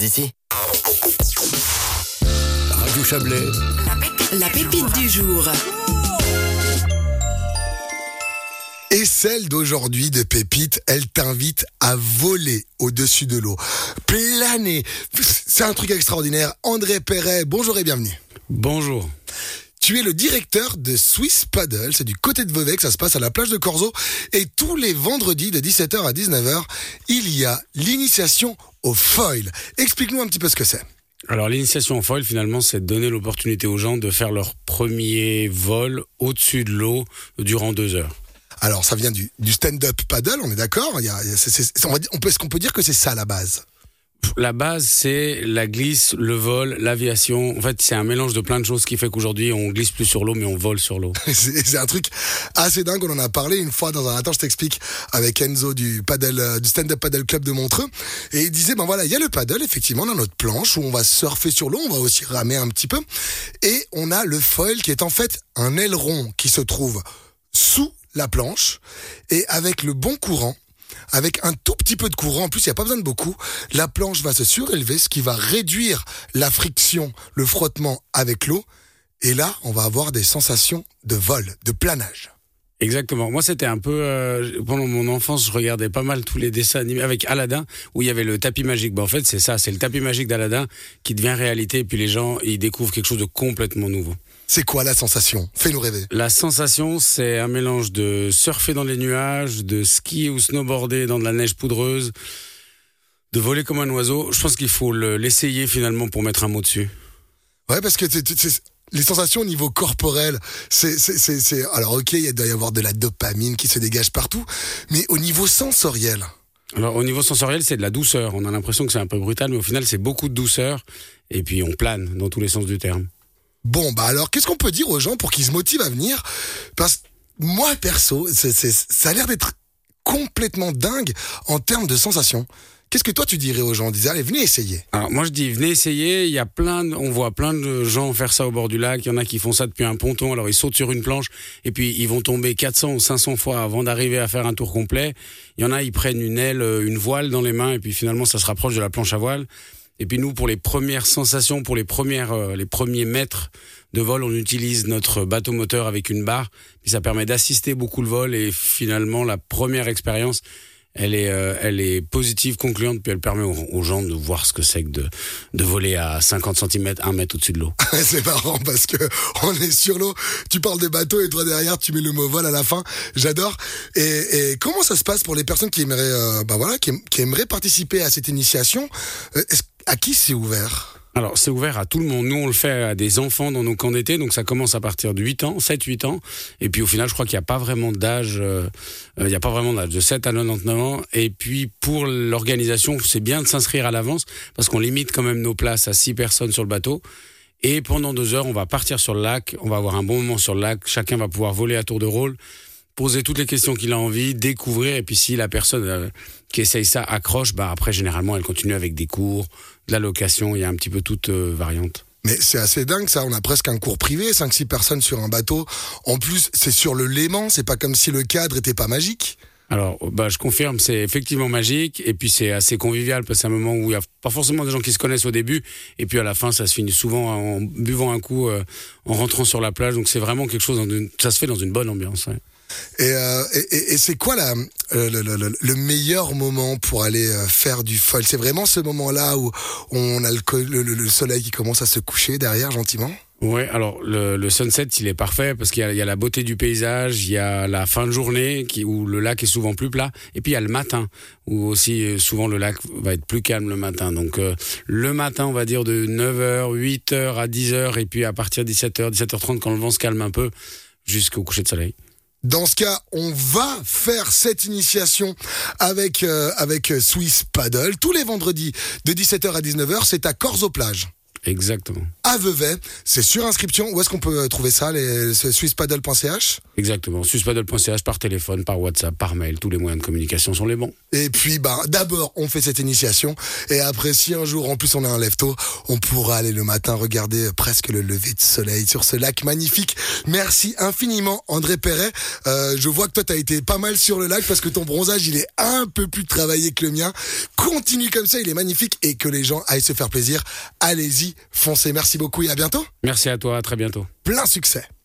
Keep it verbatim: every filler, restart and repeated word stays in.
D'ici. Radio Chablais. La pépite, la pépite du jour. Et celle d'aujourd'hui de Pépite, elle t'invite à voler au-dessus de l'eau. Planer. C'est un truc extraordinaire. André Perret, bonjour et bienvenue. Bonjour. Tu es le directeur de Swiss Paddle, c'est du côté de Vevey que ça se passe à la plage de Corzo. Et tous les vendredis de dix-sept heures à dix-neuf heures, il y a l'initiation au foil. Explique-nous un petit peu ce que c'est. Alors l'initiation au foil, finalement, c'est de donner l'opportunité aux gens de faire leur premier vol au-dessus de l'eau durant deux heures. Alors ça vient du, du stand-up paddle, on est d'accord. Il y a, c'est, c'est, on va, on peut, est-ce qu'on peut dire que c'est ça la base ? La base, c'est la glisse, le vol, l'aviation. En fait, c'est un mélange de plein de choses qui fait qu'aujourd'hui, on glisse plus sur l'eau, mais on vole sur l'eau. c'est, c'est un truc assez dingue. On en a parlé une fois dans un attends, je t'explique, avec Enzo du paddle, du stand-up paddle club de Montreux. Et il disait, ben voilà, il y a le paddle, effectivement, dans notre planche où on va surfer sur l'eau, on va aussi ramer un petit peu. Et on a le foil qui est en fait un aileron qui se trouve sous la planche. Et avec le bon courant, avec un tout petit peu de courant, en plus il n'y a pas besoin de beaucoup, la planche va se surélever, ce qui va réduire la friction, le frottement avec l'eau, et là on va avoir des sensations de vol, de planage. Exactement. Moi, c'était un peu... Euh, pendant mon enfance, je regardais pas mal tous les dessins animés avec Aladdin, où il y avait le tapis magique. Ben, en fait, c'est ça, c'est le tapis magique d'Aladdin qui devient réalité, et puis les gens, ils découvrent quelque chose de complètement nouveau. C'est quoi la sensation ? Fais-nous rêver. La sensation, c'est un mélange de surfer dans les nuages, de skier ou snowboarder dans de la neige poudreuse, de voler comme un oiseau. Je pense qu'il faut le, l'essayer finalement pour mettre un mot dessus. Ouais, parce que c'est, c'est, les sensations au niveau corporel, c'est, c'est, c'est, c'est alors ok, il doit y avoir de la dopamine qui se dégage partout, mais au niveau sensoriel. Alors au niveau sensoriel, c'est de la douceur. On a l'impression que c'est un peu brutal, mais au final, c'est beaucoup de douceur. Et puis on plane dans tous les sens du terme. Bon, bah alors, qu'est-ce qu'on peut dire aux gens pour qu'ils se motivent à venir ? Parce que moi, perso, c'est, c'est, ça a l'air d'être complètement dingue en termes de sensations. Qu'est-ce que toi, tu dirais aux gens ? On disait, allez, venez essayer. Alors moi, je dis, venez essayer. Il y a plein de, on voit plein de gens faire ça au bord du lac. Il y en a qui font ça depuis un ponton. Alors, ils sautent sur une planche et puis ils vont tomber quatre cents ou cinq cents fois avant d'arriver à faire un tour complet. Il y en a, ils prennent une aile, une voile dans les mains et puis finalement, ça se rapproche de la planche à voile. Et puis nous, pour les premières sensations, pour les premières, euh, les premiers mètres de vol, on utilise notre bateau moteur avec une barre. Puis ça permet d'assister beaucoup le vol et finalement, la première expérience, elle est, euh, elle est positive, concluante, puis elle permet aux, aux gens de voir ce que c'est que de, de voler à cinquante centimètres, un mètre au-dessus de l'eau. C'est marrant parce que on est sur l'eau, tu parles de bateau et toi derrière tu mets le mot vol à la fin. J'adore. Et, et comment ça se passe pour les personnes qui aimeraient, euh, bah voilà, qui, qui aimeraient participer à cette initiation ? Est-ce, à qui c'est ouvert ? Alors, c'est ouvert à tout le monde. Nous, on le fait à des enfants dans nos camps d'été. Donc, ça commence à partir de huit ans, sept huit ans. Et puis, au final, je crois qu'il n'y a pas vraiment d'âge. Euh, il n'y a pas vraiment d'âge de sept à quatre-vingt-dix-neuf ans. Et puis, pour l'organisation, c'est bien de s'inscrire à l'avance parce qu'on limite quand même nos places à six personnes sur le bateau. Et pendant deux heures, on va partir sur le lac. On va avoir un bon moment sur le lac. Chacun va pouvoir voler à tour de rôle, poser toutes les questions qu'il a envie, découvrir. Et puis, si la personne euh, qui essaye ça accroche, bah après, généralement, elle continue avec des cours, de la location. Il y a un petit peu toute euh, variante. Mais c'est assez dingue ça, on a presque un cours privé, cinq six personnes sur un bateau. En plus, c'est sur le Léman, c'est pas comme si le cadre était pas magique. Alors, bah, je confirme, c'est effectivement magique. Et puis, c'est assez convivial parce que c'est un moment où il n'y a pas forcément des gens qui se connaissent au début. Et puis, à la fin, ça se finit souvent en buvant un coup, euh, en rentrant sur la plage. Donc, c'est vraiment quelque chose, dans une... ça se fait dans une bonne ambiance. Ouais. Et, euh, et, et c'est quoi la, le, le, le, le meilleur moment pour aller faire du foil ? C'est vraiment ce moment-là où on a le, le, le soleil qui commence à se coucher derrière gentiment ? Ouais, alors le, le sunset, il est parfait parce qu'il y a, il y a la beauté du paysage, il y a la fin de journée qui, où le lac est souvent plus plat, et puis il y a le matin où aussi souvent le lac va être plus calme le matin. Donc euh, le matin, on va dire de neuf heures, huit heures à dix heures, et puis à partir de dix-sept heures, dix-sept heures trente quand le vent se calme un peu, jusqu'au coucher de soleil. Dans ce cas, on va faire cette initiation avec euh, avec Swiss Paddle tous les vendredis de dix-sept heures à dix-neuf heures. C'est à Corzo plage. Exactement. À Vevey, c'est sur inscription. Où est-ce qu'on peut trouver ça, les swiss paddle point c h? Exactement. swiss paddle point c h par téléphone, par WhatsApp, par mail. Tous les moyens de communication sont les bons. Et puis, bah, d'abord, on fait cette initiation. Et après, si un jour, en plus, on a un lève-tôt, on pourra aller le matin regarder presque le lever de soleil sur ce lac magnifique. Merci infiniment, André Perret. Euh, je vois que toi, t'as été pas mal sur le lac parce que ton bronzage, il est un peu plus travaillé que le mien. Continue comme ça, il est magnifique. Et que les gens aillent se faire plaisir. Allez-y, foncez. Merci beaucoup et à bientôt. Merci à toi, à très bientôt. Plein succès.